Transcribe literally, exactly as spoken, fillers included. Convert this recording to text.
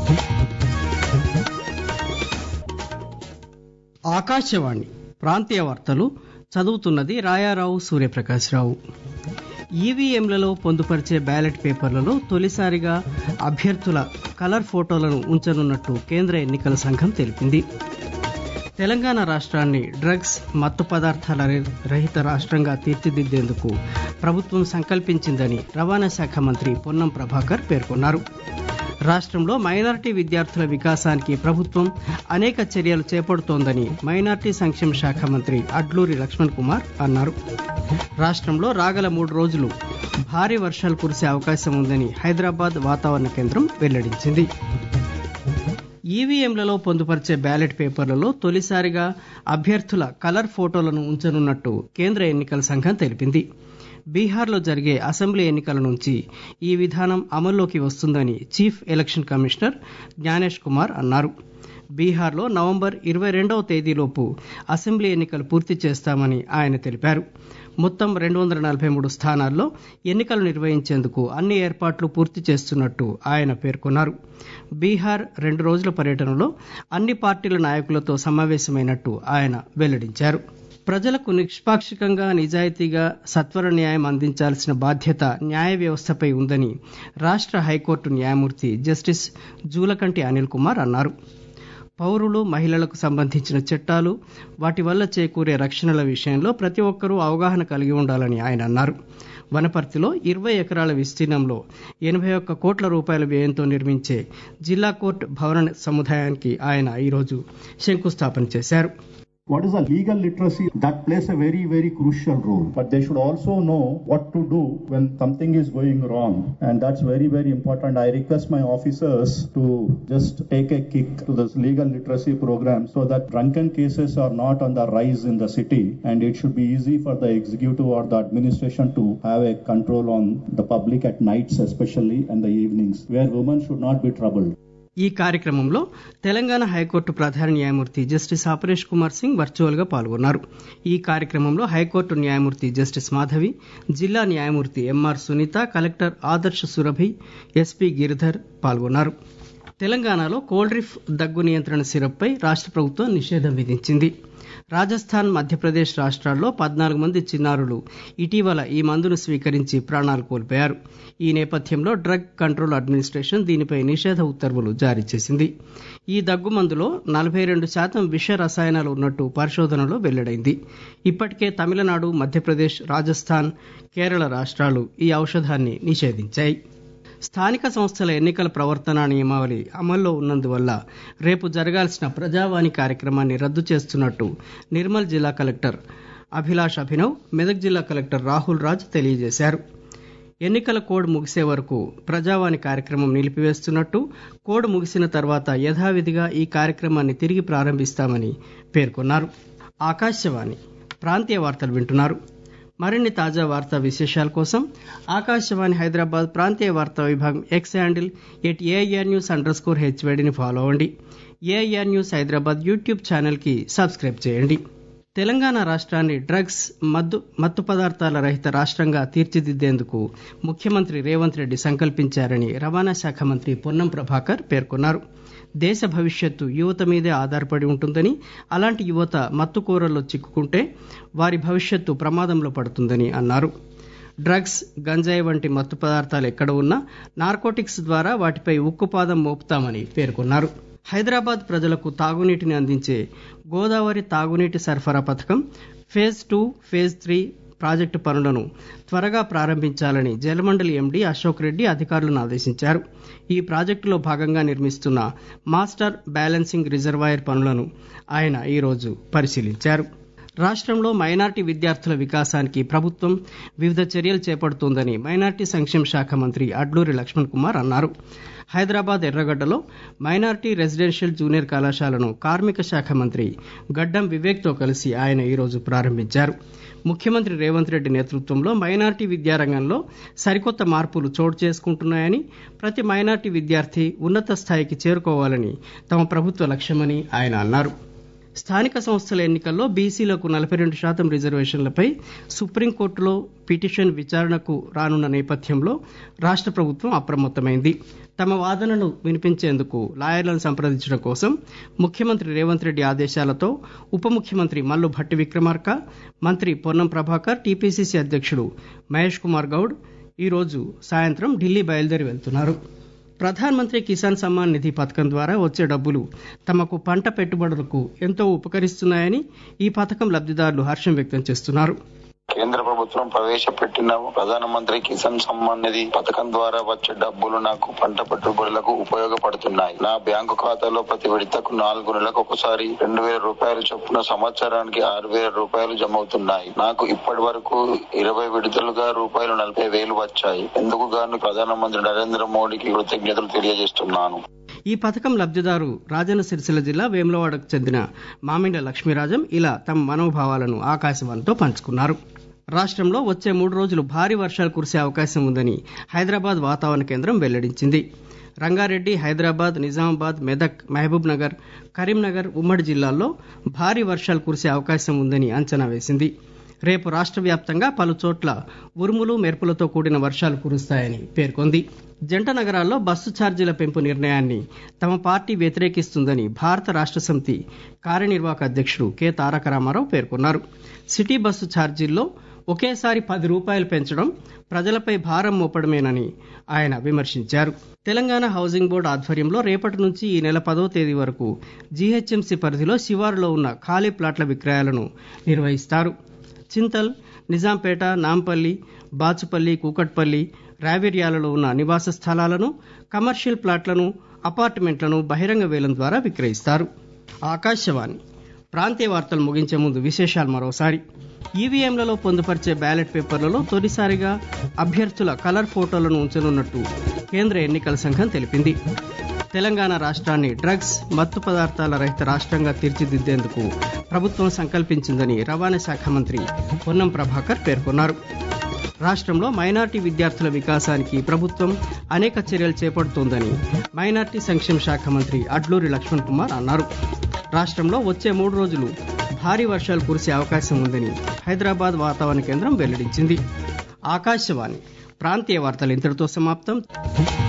ఆకాశవాణి ప్రాంతీయ వార్తలు చదువుతున్నది రాయారావు సూర్యప్రకాశ్రావు. ఈవీఎంలలో పొందుపరిచే బ్యాలెట్ పేపర్లలో తొలిసారిగా అభ్యర్థుల కలర్ ఫోటోలను ఉంచనున్నట్టు కేంద్ర ఎన్నికల సంఘం తెలిపింది. తెలంగాణ రాష్ట్రాన్ని డ్రగ్స్ మత్తు పదార్థాల రహిత రాష్ట్రంగా తీర్చిదిద్దేందుకు ప్రభుత్వం సంకల్పించిందని రవాణా శాఖ మంత్రి పొన్నం ప్రభాకర్ పేర్కొన్నారు. రాష్ట్రంలో మైనారిటీ విద్యార్థుల వికాసానికి ప్రభుత్వం అనేక చర్యలు చేపడుతోందని మైనారిటీ సంక్షేమ శాఖ మంత్రి అడ్లూరి లక్ష్మణ్ కుమార్ అన్నారు. రాష్ట్రంలో రాగల మూడు రోజులు భారీ వర్షాలు కురిసే అవకాశం ఉందని హైదరాబాద్ వాతావరణ కేంద్రం వెల్లడించింది. ఈవీఎంలలో పొందుపరిచే బ్యాలెట్ పేపర్లలో తొలిసారిగా అభ్యర్థుల కలర్ ఫోటోలను ఉంచనున్నట్టు కేంద్ర ఎన్నికల సంఘం తెలిపింది. బీహార్లో జరిగే అసెంబ్లీ ఎన్నికల నుంచి ఈ విధానం అమల్లోకి వస్తుందని chief election commissioner Gyanesh Kumar అన్నారు. బీహార్లో నవంబర్ ఇరవై రెండవ తేదీలోపు అసెంబ్లీ ఎన్నికలు పూర్తి చేస్తామని ఆయన తెలిపారు. మొత్తం రెండు వందల నలభై మూడు స్థానాల్లో ఎన్నికలు నిర్వహించేందుకు అన్ని ఏర్పాట్లు పూర్తి చేస్తున్నట్టు ఆయన పేర్కొన్నారు. బీహార్ రెండు రోజుల పర్యటనలో అన్ని పార్టీల నాయకులతో సమావేశమైనట్టు ఆయన వెల్లడించారు. ప్రజలకు నిష్పాక్షికంగా నిజాయితీగా సత్వర న్యాయం అందించాల్సిన బాధ్యత న్యాయ వ్యవస్థపై ఉందని రాష్ట్ర హైకోర్టు న్యాయమూర్తి జస్టిస్ జూలకంటి అనిల్ కుమార్ అన్నారు. పౌరులు మహిళలకు సంబంధించిన చట్టాలు వాటి వల్ల చేకూరే రక్షణల విషయంలో ప్రతి ఒక్కరూ అవగాహన కలిగి ఉండాలని ఆయన అన్నారు. వనపర్తిలో ఇరవై ఎకరాల విస్తీర్ణంలో ఎనభై ఒక్క కోట్ల రూపాయల వ్యయంతో నిర్మించే జిల్లా కోర్టు భవన సముదాయానికి ఆయన ఈరోజు శంకుస్థాపన చేశారు. What is a legal literacy? That plays a very, very crucial role. But they should also know what to do when something is going wrong. And that's very, very important. I request my officers to just take a kick to this legal literacy program so that drunken cases are not on the rise in the city. And it should be easy for the executive or the administration to have a control on the public at nights especially and the evenings where women should not be troubled. ఈ కార్యక్రమంలో Telangana high court ప్రధాన న్యాయమూర్తి justice Aparesh Kumar Singh virtual గా పాల్గొన్నారు. ఈ కార్యక్రమంలో high court న్యాయమూర్తి justice Madhavi, జిల్లా న్యాయమూర్తి MR Sunitha, collector Adarsh Surabhi, SP Giridhar పాల్గొన్నారు. తెలంగాణలో కోల్డ్రిఫ్ దగ్గు నియంత్రణ సిరప్పై రాష్ట్ర ప్రభుత్వం నిషేధం విధించింది. రాజస్థాన్, మధ్యప్రదేశ్ రాష్ట్రాల్లో పద్నాలుగు మంది చిన్నారులు ఇటీవల ఈ మందును స్వీకరించి ప్రాణాలు కోల్పోయారు. ఈ నేపథ్యంలో డ్రగ్ కంట్రోల్ అడ్మినిస్ట్రేషన్ దీనిపై నిషేధ ఉత్తర్వులు జారీ చేసింది. ఈ దగ్గు మందులో నలభై రెండు శాతం విష రసాయనాలు ఉన్నట్టు పరిశోధనలో వెల్లడైంది. ఇప్పటికే తమిళనాడు, మధ్యప్రదేశ్, రాజస్థాన్, కేరళ రాష్ట్రాలు ఈ ఔషధాన్ని నిషేధించాయి. స్థానిక సంస్థల ఎన్నికల ప్రవర్తన నియమావళి అమల్లో ఉన్నందువల్ల రేపు జరగాల్సిన ప్రజావాణి కార్యక్రమాన్ని రద్దు చేస్తున్నట్టు నిర్మల్ జిల్లా కలెక్టర్ అభిలాష్ అభినవ్, మెదక్ జిల్లా కలెక్టర్ రాహుల్ రాజ్ తెలియజేశారు. ఎన్నికల కోడ్ ముగిసే వరకు ప్రజావాణి కార్యక్రమం నిలిపివేస్తున్నట్టు, కోడ్ ముగిసిన తర్వాత యథావిధిగా ఈ కార్యక్రమాన్ని తిరిగి ప్రారంభిస్తామని పేర్కొన్నారు. ఆకాశవాణి ప్రాంతీయ వార్తలు వింటున్నారు. మరిన్ని తాజా వార్తా విశేషాల కోసం ఆకాశవాణి హైదరాబాద్ ప్రాంతీయ వార్తా విభాగం X handle at AIR news underscore హెచ్వైడిని ఫాలో అవ్వండి. AIR news Hyderabad YouTube channel కి సబ్స్క్రైబ్ చేయండి. తెలంగాణ రాష్ట్రాన్ని డ్రగ్స్ మద్దు మత్తు పదార్థాల రహిత రాష్ట్రంగా తీర్చిదిద్దేందుకు ముఖ్యమంత్రి రేవంత్ రెడ్డి సంకల్పించారని రవాణా శాఖ మంత్రి పొన్నం ప్రభాకర్ పేర్కొన్నారు. దేశ భవిష్యత్తు యువత మీదే ఆధారపడి ఉంటుందని, అలాంటి యువత మత్తుకూరల్లో చిక్కుకుంటే వారి భవిష్యత్తు ప్రమాదంలో పడుతుందని అన్నారు. డ్రగ్స్, గంజాయి వంటి మత్తు పదార్థాలు ఎక్కడ ఉన్నా నార్కోటిక్స్ ద్వారా వాటిపై ఉక్కుపాదం మోపుతామని పేర్కొన్నారు. హైదరాబాద్ ప్రజలకు తాగునీటిని అందించే గోదావరి తాగునీటి సరఫరా పథకం phase two, phase three project పనులను త్వరగా ప్రారంభించాలని జలమండలి ఎండీ అశోక్ రెడ్డి అధికారులను ఆదేశించారు. ఈ ప్రాజెక్టులో భాగంగా నిర్మిస్తున్న మాస్టర్ బ్యాలెన్సింగ్ రిజర్వాయర్ పనులను ఆయన ఈరోజు పరిశీలించారు. రాష్ట్రంలో మైనార్టీ విద్యార్థుల వికాసానికి ప్రభుత్వం వివిధ చర్యలు చేపడుతోందని మైనార్టీ సంక్షేమ శాఖ మంత్రి అడ్లూరి లక్ష్మణ్ కుమార్ అన్నారు. హైదరాబాద్ ఎర్రగడ్డలో మైనార్టీ రెసిడెన్షియల్ జూనియర్ కళాశాలను కార్మిక శాఖ మంత్రి గడ్డం వివేక్తో కలిసి ఆయన ఈరోజు ప్రారంభించారు. ముఖ్యమంత్రి రేవంత్ రెడ్డి నేతృత్వంలో మైనార్టీ విద్యారంగంలో సరికొత్త మార్పులు చోటు చేసుకుంటున్నాయని, ప్రతి మైనార్టీ విద్యార్థి ఉన్నత స్థాయికి చేరుకోవాలని తమ ప్రభుత్వ లక్ష్యమని ఆయన అన్నారు. స్థానిక సంస్థల ఎన్నికల్లో బీసీలకు నలభై రెండు శాతం రిజర్వేషన్లపై సుప్రీంకోర్టులో పిటిషన్ విచారణకు రానున్న నేపథ్యంలో రాష్ట్ర ప్రభుత్వం అప్రమత్తమైంది. తమ వాదనలు వినిపించేందుకు లాయర్లను సంప్రదించడం కోసం ముఖ్యమంత్రి రేవంత్ రెడ్డి ఆదేశాలతో ఉప ముఖ్యమంత్రి మల్లు భట్టి విక్రమార్క, మంత్రి పొన్నం ప్రభాకర్, టీపీసీసీ అధ్యక్షుడు మహేష్ కుమార్ గౌడ్ ఈరోజు సాయంత్రం ఢిల్లీ బయలుదేరి వెళ్తున్నారు. ప్రధాన్ మంత్రి కిసాన్ సమ్మాన్ నిధి పథకం ద్వారా వచ్చే డబ్బులు తమకు పంట పెట్టుబడులకు ఎంతో ఉపకరిస్తున్నాయని ఈ పథకం లబ్ధిదారులు హర్షం వ్యక్తం చేస్తున్నారు. కేంద్ర ప్రభుత్వం ప్రవేశపెట్టిన ప్రధానమంత్రి కిసాన్ సమ్మాన్ నిధి పథకం ద్వారా వచ్చే డబ్బులు నాకు పంట పెట్టుబడులకు ఉపయోగపడుతున్నాయి. నా బ్యాంకు ఖాతాలో ప్రతి విడతకు నాలుగు నెలలకు ఒకసారి రెండు వేల రూపాయలు చొప్పున సంవత్సరానికి ఆరు వేల రూపాయలు జమ అవుతున్నాయి. నాకు ఇప్పటి వరకు ఇరవై విడతలుగా రూపాయలు నలభై వేలు వచ్చాయి. ఎందుకు గాను ప్రధానమంత్రి నరేంద్ర మోడీకి కృతజ్ఞతలు తెలియజేస్తున్నాను. ఈ పథకం లబ్ధిదారు రాజన్న సిరిసిల్ల జిల్లా వేములవాడకు చెందిన మామిండ లక్ష్మీరాజం ఇలా తమ మనోభావాలను ఆకాశవాణితో పంచుకున్నారు. రాష్ట్రంలో వచ్చే మూడు రోజులు భారీ వర్షాలు కురిసే అవకాశం ఉందని హైదరాబాద్ వాతావరణ కేంద్రం వెల్లడించింది. రంగారెడ్డి, హైదరాబాద్, నిజామాబాద్, మెదక్, మహబూబ్ నగర్, కరీంనగర్ ఉమ్మడి జిల్లాల్లో భారీ వర్షాలు కురిసే అవకాశం ఉందని అంచనా వేసింది. రేపు రాష్ట్ర వ్యాప్తంగా పలు చోట్ల ఉరుములు మెరుపులతో కూడిన వర్షాలు కురుస్తాయని పేర్కొంది. జంట నగరాల్లో బస్సు ఛార్జీల పెంపు నిర్ణయాన్ని తమ పార్టీ వ్యతిరేకిస్తుందని భారత రాష్ట్ర సమితి కార్యనిర్వాహక అధ్యక్షుడు కె తారక రామారావు పేర్కొన్నారు. సిటీ బస్సు ఛార్జీల్లో ఒకేసారి పది రూపాయలు పెంచడం ప్రజలపై భారం మోపడమేనని ఆయన విమర్శించారు. తెలంగాణ హౌసింగ్ బోర్డు ఆధ్వర్యంలో రేపటి నుంచి ఈ నెల పదో తేదీ వరకు జీహెచ్ఎంసీ పరిధిలో శివారులో ఉన్న ఖాళీ ప్లాట్ల విక్రయాలను నిర్వహిస్తారు. చింతల్, నిజాంపేట, నాంపల్లి, బాచుపల్లి, కూకట్పల్లి, రావిర్యాలలో ఉన్న నివాస స్థలాలను, కమర్షియల్ ప్లాట్లను, అపార్ట్మెంట్లను బహిరంగ వేలం ద్వారా విక్రయిస్తారు. ఆకాశవాణి ప్రాంతీయ వార్తలు ముగించే ముందు విశేషాలు మరోసారి. ఈవీఎంలలో పొందుపరిచే బ్యాలెట్ పేపర్లలో తొలిసారిగా అభ్యర్థుల కలర్ ఫోటోలను ఉంచనున్నట్టు కేంద్ర ఎన్నికల సంఘం తెలిపింది. తెలంగాణ రాష్ట్రాన్ని డ్రగ్స్, మత్తు పదార్థాల రహిత రాష్ట్రంగా తీర్చిదిద్దేందుకు ప్రభుత్వం సంకల్పించిందని రవాణా శాఖ మంత్రి పొన్నం ప్రభాకర్ పేర్కొన్నారు. రాష్ట్రంలో మైనార్టీ విద్యార్థుల వికాసానికి ప్రభుత్వం అనేక చర్యలు చేపడుతోందని మైనార్టీ సంక్షేమ శాఖ మంత్రి అడ్లూరి లక్ష్మణ్ కుమార్ అన్నారు. రాష్ట్రంలో వచ్చే మూడు రోజులు భారీ వర్షాలు కురిసే అవకాశం ఉందని హైదరాబాద్ వాతావరణ కేంద్రం వెల్లడించింది. ఆకాశవాణి ప్రాంతీయ వార్తలు ఇంతటితో సమాప్తం.